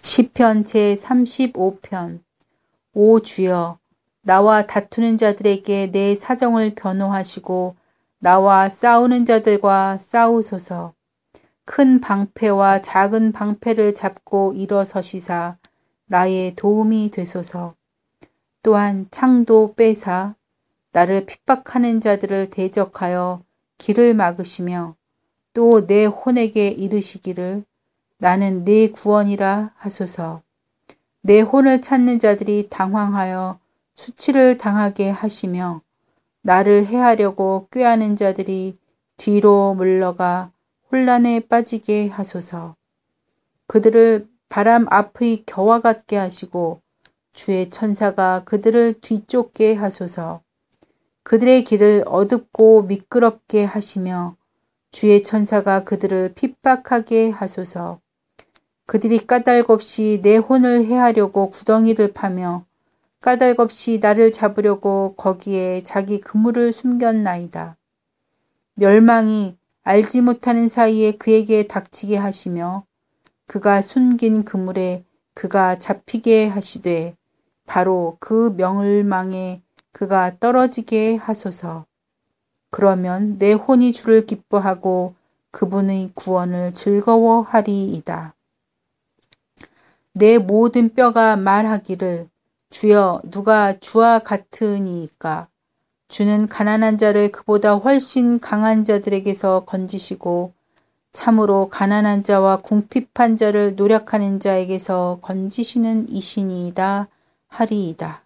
시편 제35편. 오 주여, 나와 다투는 자들에게 내 사정을 변호하시고 나와 싸우는 자들과 싸우소서. 큰 방패와 작은 방패를 잡고 일어서시사 나의 도움이 되소서. 또한 창도 빼사 나를 핍박하는 자들을 대적하여 길을 막으시며 또 내 혼에게 이르시기를 나는 네 구원이라 하소서. 내 혼을 찾는 자들이 당황하여 수치를 당하게 하시며 나를 해하려고 꾀하는 자들이 뒤로 물러가 혼란에 빠지게 하소서. 그들을 바람 앞의 겨와 같게 하시고 주의 천사가 그들을 뒤쫓게 하소서. 그들의 길을 어둡고 미끄럽게 하시며 주의 천사가 그들을 핍박하게 하소서. 그들이 까닭없이 내 혼을 해하려고 구덩이를 파며 까닭없이 나를 잡으려고 거기에 자기 그물을 숨겼나이다. 멸망이 알지 못하는 사이에 그에게 닥치게 하시며 그가 숨긴 그물에 그가 잡히게 하시되 바로 그 멸망에 그가 떨어지게 하소서. 그러면 내 혼이 주를 기뻐하고 그분의 구원을 즐거워하리이다. 내 모든 뼈가 말하기를 주여 누가 주와 같으니이까. 주는 가난한 자를 그보다 훨씬 강한 자들에게서 건지시고 참으로 가난한 자와 궁핍한 자를 노력하는 자에게서 건지시는 이시니이다 하리이다.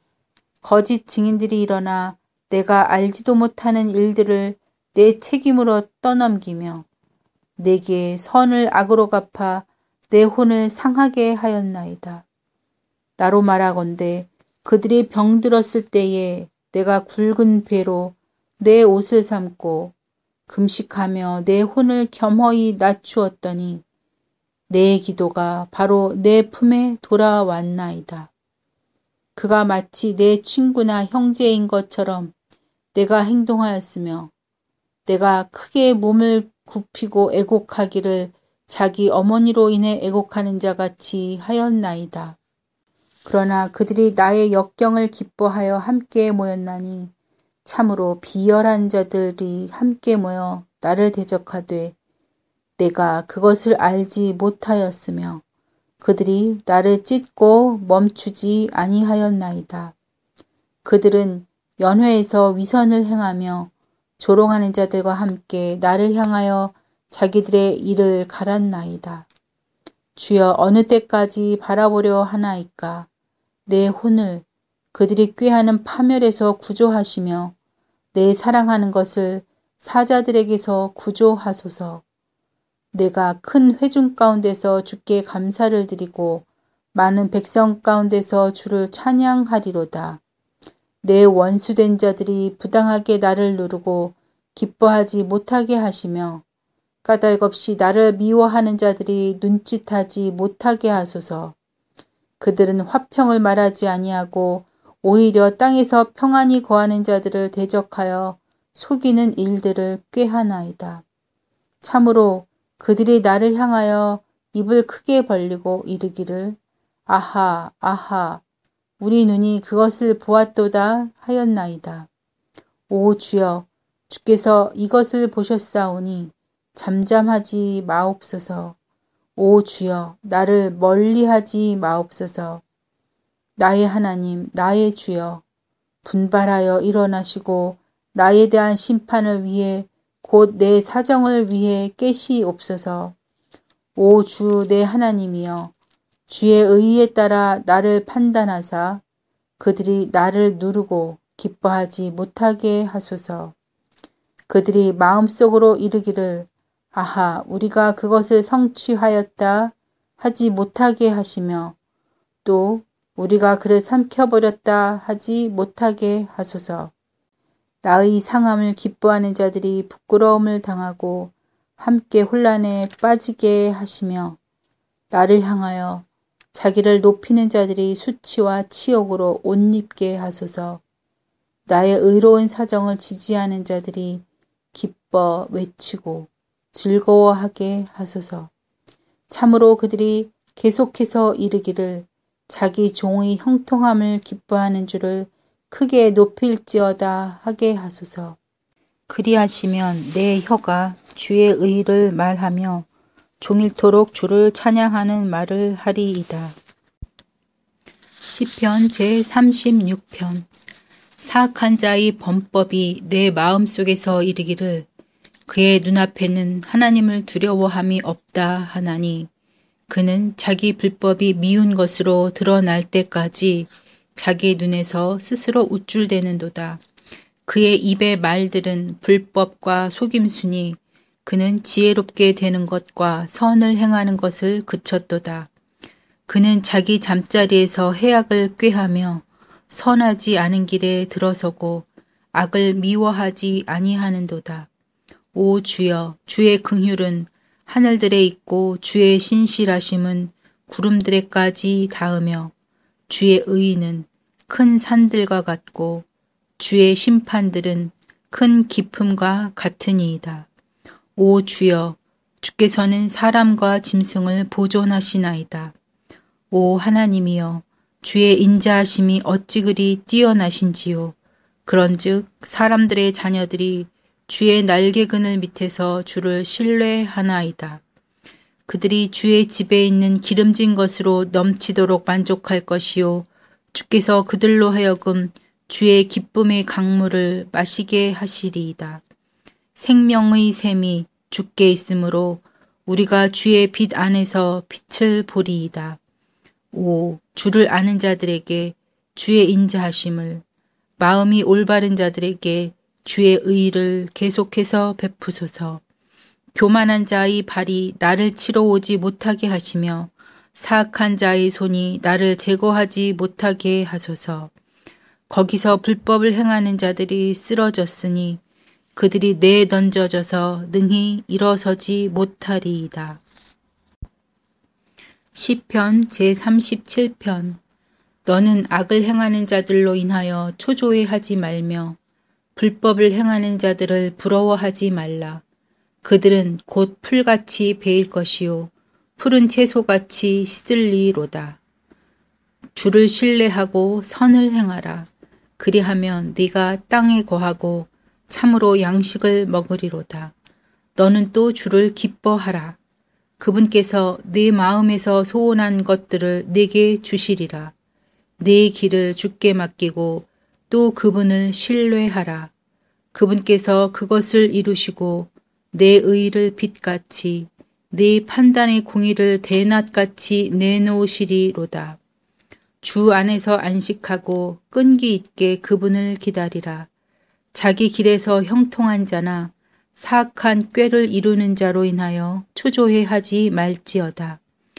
거짓 증인들이 일어나 내가 알지도 못하는 일들을 내 책임으로 떠넘기며 내게 선을 악으로 갚아 내 혼을 상하게 하였나이다. 나로 말하건대 그들이 병들었을 때에 내가 굵은 배로 내 옷을 삼고 금식하며 내 혼을 겸허히 낮추었더니 내 기도가 바로 내 품에 돌아왔나이다. 그가 마치 내 친구나 형제인 것처럼 내가 행동하였으며 내가 크게 몸을 굽히고 애곡하기를 자기 어머니로 인해 애곡하는 자 같이 하였나이다. 그러나 그들이 나의 역경을 기뻐하여 함께 모였나니 참으로 비열한 자들이 함께 모여 나를 대적하되 내가 그것을 알지 못하였으며 그들이 나를 찢고 멈추지 아니하였나이다. 그들은 연회에서 위선을 행하며 조롱하는 자들과 함께 나를 향하여 자기들의 일을 갈았나이다. 주여 어느 때까지 바라보려 하나이까. 내 혼을 그들이 꾀하는 파멸에서 구조하시며 내 사랑하는 것을 사자들에게서 구조하소서. 내가 큰 회중 가운데서 주께 감사를 드리고 많은 백성 가운데서 주를 찬양하리로다. 내 원수된 자들이 부당하게 나를 누르고 기뻐하지 못하게 하시며 까닭없이 나를 미워하는 자들이 눈짓하지 못하게 하소서. 그들은 화평을 말하지 아니하고 오히려 땅에서 평안히 거하는 자들을 대적하여 속이는 일들을 꾀하나이다. 참으로 그들이 나를 향하여 입을 크게 벌리고 이르기를 아하 아하 우리 눈이 그것을 보았도다 하였나이다. 오 주여 주께서 이것을 보셨사오니 잠잠하지 마옵소서. 오 주여 나를 멀리하지 마옵소서. 나의 하나님 나의 주여 분발하여 일어나시고 나에 대한 심판을 위해 곧 내 사정을 위해 깨시옵소서. 오 주 내 하나님이여 주의 의에 따라 나를 판단하사 그들이 나를 누르고 기뻐하지 못하게 하소서. 그들이 마음속으로 이르기를 아하 우리가 그것을 성취하였다 하지 못하게 하시며 또 우리가 그를 삼켜버렸다 하지 못하게 하소서. 나의 상함을 기뻐하는 자들이 부끄러움을 당하고 함께 혼란에 빠지게 하시며 나를 향하여 자기를 높이는 자들이 수치와 치욕으로 옷 입게 하소서. 나의 의로운 사정을 지지하는 자들이 기뻐 외치고 즐거워하게 하소서. 참으로 그들이 계속해서 이르기를 자기 종의 형통함을 기뻐하는 줄을 크게 높일지어다 하게 하소서. 그리하시면 내 혀가 주의 의를 말하며 종일토록 주를 찬양하는 말을 하리이다. 시편 제36편. 사악한 자의 범법이 내 마음속에서 이르기를 그의 눈앞에는 하나님을 두려워함이 없다 하나니 그는 자기 불법이 미운 것으로 드러날 때까지 자기 눈에서 스스로 우쭐대는도다. 그의 입의 말들은 불법과 속임수니 그는 지혜롭게 되는 것과 선을 행하는 것을 그쳤도다. 그는 자기 잠자리에서 해악을 꾀하며 선하지 않은 길에 들어서고 악을 미워하지 아니하는도다. 오 주여, 주의 긍휼은 하늘들에 있고 주의 신실하심은 구름들에까지 닿으며 주의 의의는 큰 산들과 같고 주의 심판들은 큰 깊음과 같으니이다. 오 주여, 주께서는 사람과 짐승을 보존하시나이다. 오 하나님이여, 주의 인자하심이 어찌 그리 뛰어나신지요. 그런즉 사람들의 자녀들이 주의 날개그늘 밑에서 주를 신뢰하나이다. 그들이 주의 집에 있는 기름진 것으로 넘치도록 만족할 것이요. 주께서 그들로 하여금 주의 기쁨의 강물을 마시게 하시리이다. 생명의 샘이 주께 있으므로 우리가 주의 빛 안에서 빛을 보리이다. 오, 주를 아는 자들에게 주의 인자하심을, 마음이 올바른 자들에게 주의 의를 계속해서 베푸소서. 교만한 자의 발이 나를 치러 오지 못하게 하시며 사악한 자의 손이 나를 제거하지 못하게 하소서. 거기서 불법을 행하는 자들이 쓰러졌으니 그들이 내던져져서 능히 일어서지 못하리이다. 시편 제37편. 너는 악을 행하는 자들로 인하여 초조해하지 말며 불법을 행하는 자들을 부러워하지 말라. 그들은 곧 풀같이 베일 것이요 푸른 채소같이 시들리로다. 주를 신뢰하고 선을 행하라. 그리하면 네가 땅에 거하고 참으로 양식을 먹으리로다. 너는 또 주를 기뻐하라. 그분께서 네 마음에서 소원한 것들을 네게 주시리라. 네 길을 주께 맡기고 또 그분을 신뢰하라. 그분께서 그것을 이루시고 내 의를 빛같이 네 판단의 공의를 대낮같이 내놓으시리로다. 주 안에서 안식하고 끈기 있게 그분을 기다리라. 자기 길에서 형통한 자나 사악한 꾀를 이루는 자로 인하여 초조해하지 말지어다.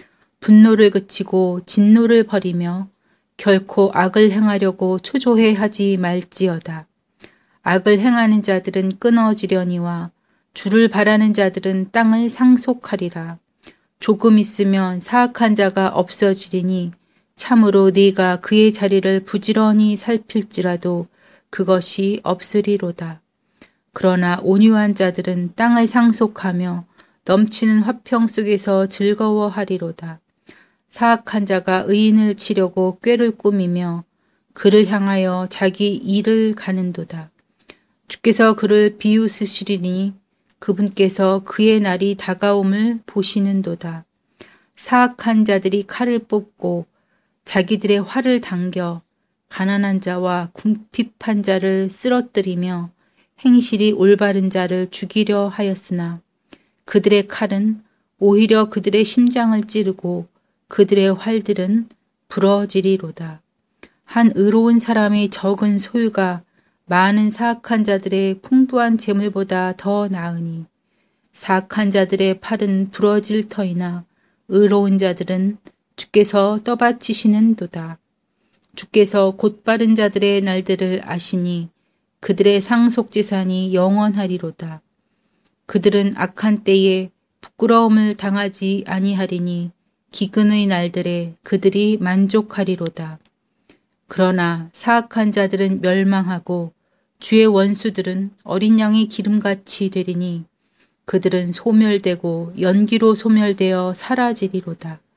분노를 그치고 진노를 버리며 결코 악을 행하려고 초조해하지 말지어다. 악을 행하는 자들은 끊어지려니와 주를 바라는 자들은 땅을 상속하리라. 조금 있으면 사악한 자가 없어지리니 참으로 네가 그의 자리를 부지런히 살필지라도 그것이 없으리로다. 그러나 온유한 자들은 땅을 상속하며 넘치는 화평 속에서 즐거워하리로다. 사악한 자가 의인을 치려고 꾀를 꾸미며 그를 향하여 자기 일을 가는도다. 주께서 그를 비웃으시리니 그분께서 그의 날이 다가옴을 보시는도다. 사악한 자들이 칼을 뽑고 자기들의 활을 당겨 가난한 자와 궁핍한 자를 쓰러뜨리며 행실이 올바른 자를 죽이려 하였으나 그들의 칼은 오히려 그들의 심장을 찌르고 그들의 활들은 부러지리로다. 한 의로운 사람의 적은 소유가 많은 사악한 자들의 풍부한 재물보다 더 나으니 사악한 자들의 팔은 부러질 터이나 의로운 자들은 주께서 떠받치시는도다. 주께서 곧바른 자들의 날들을 아시니 그들의 상속재산이 영원하리로다. 그들은 악한 때에 부끄러움을 당하지 아니하리니 기근의 날들에 그들이 만족하리로다. 그러나 사악한 자들은 멸망하고 주의 원수들은 어린 양의 기름같이 되리니 그들은 소멸되고 연기로 소멸되어 사라지리로다.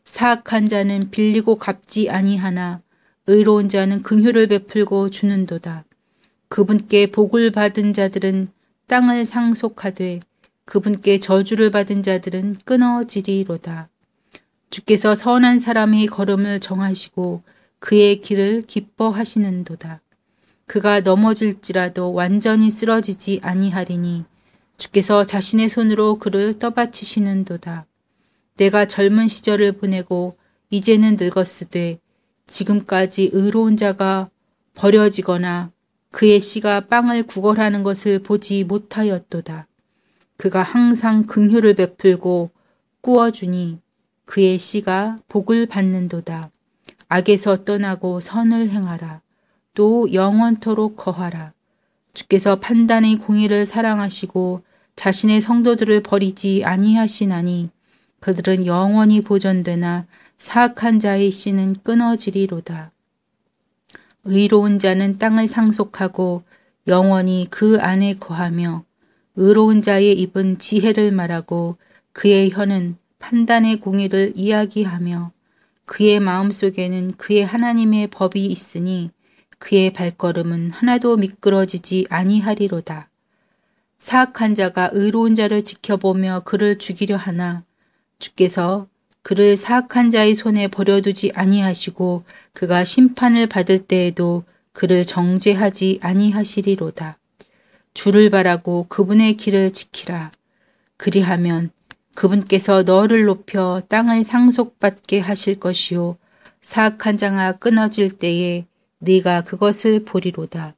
사악한 자는 빌리고 갚지 아니하나 의로운 자는 긍휼을 베풀고 주는도다. 그분께 복을 받은 자들은 땅을 상속하되 그분께 저주를 받은 자들은 끊어지리로다. 주께서 선한 사람의 걸음을 정하시고 그의 길을 기뻐하시는도다. 그가 넘어질지라도 완전히 쓰러지지 아니하리니 주께서 자신의 손으로 그를 떠받치시는도다. 내가 젊은 시절을 보내고 이제는 늙었으되 지금까지 의로운 자가 버려지거나 그의 씨가 빵을 구걸하는 것을 보지 못하였도다. 그가 항상 긍휼을 베풀고 꾸어주니 그의 씨가 복을 받는도다. 악에서 떠나고 선을 행하라. 또 영원토록 거하라. 주께서 판단의 공의를 사랑하시고 자신의 성도들을 버리지 아니하시나니 그들은 영원히 보존되나 사악한 자의 씨는 끊어지리로다. 의로운 자는 땅을 상속하고 영원히 그 안에 거하며 의로운 자의 입은 지혜를 말하고 그의 혀는 판단의 공의를 이야기하며 그의 마음속에는 그의 하나님의 법이 있으니 그의 발걸음은 하나도 미끄러지지 아니하리로다. 사악한 자가 의로운 자를 지켜보며 그를 죽이려 하나 주께서 그를 사악한 자의 손에 버려두지 아니하시고 그가 심판을 받을 때에도 그를 정죄하지 아니하시리로다. 주를 바라고 그분의 길을 지키라. 그리하면 그분께서 너를 높여 땅을 상속받게 하실 것이요 사악한 자가 끊어질 때에 네가 그것을 보리로다.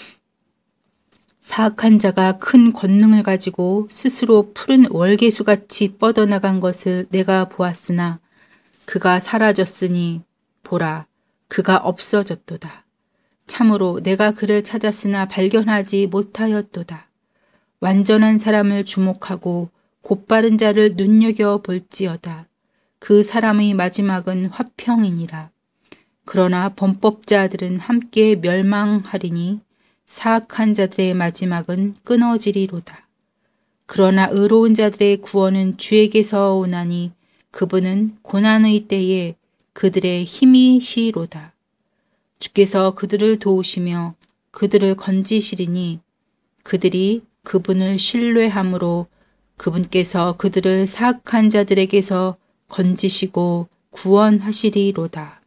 사악한 자가 큰 권능을 가지고 스스로 푸른 월계수같이 뻗어나간 것을 내가 보았으나 그가 사라졌으니 보라 그가 없어졌도다. 참으로 내가 그를 찾았으나 발견하지 못하였도다. 완전한 사람을 주목하고 곧바른 자를 눈여겨볼지어다. 그 사람의 마지막은 화평이니라. 그러나 범법자들은 함께 멸망하리니 사악한 자들의 마지막은 끊어지리로다. 그러나 의로운 자들의 구원은 주에게서 오나니 그분은 고난의 때에 그들의 힘이 시로다. 주께서 그들을 도우시며 그들을 건지시리니 그들이 그분을 신뢰함으로 그분께서 그들을 사악한 자들에게서 건지시고 구원하시리로다.